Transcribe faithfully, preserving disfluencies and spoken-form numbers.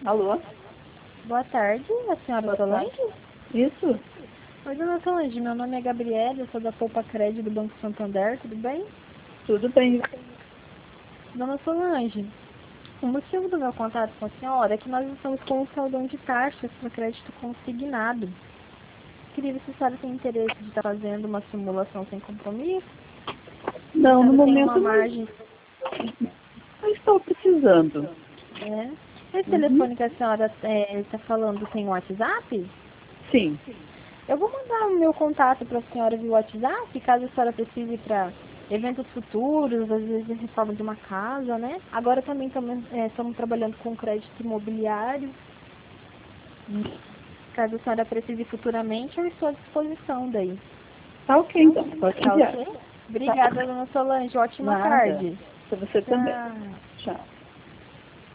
Alô? Boa tarde, a senhora Boa Solange? tarde. Isso? Oi, dona Solange, meu nome é Gabriela, eu sou da Poupa Crédito do Banco Santander, tudo bem? Tudo bem. Dona Solange, o motivo do meu contato com a senhora é que nós estamos com um saldão de taxas para crédito consignado. Queria ver se a senhora tem interesse de estar fazendo uma simulação sem compromisso. Não, Se a no senhora tem momento uma não, margem, não estou precisando. né? Esse Uhum. telefone que a senhora está falando tem WhatsApp? Sim. Eu vou mandar o meu contato para a senhora via WhatsApp, caso a senhora precise para eventos futuros, às vezes reforma de uma casa, né? Agora também estamos é, estamos trabalhando com crédito imobiliário. Caso a senhora precise futuramente, eu estou à disposição daí. Tá ok, então. Pode Tá enviar. ok? Tá. Obrigada, dona Solange. Ótima Nada. tarde. Para você também. Tchau. Tchau.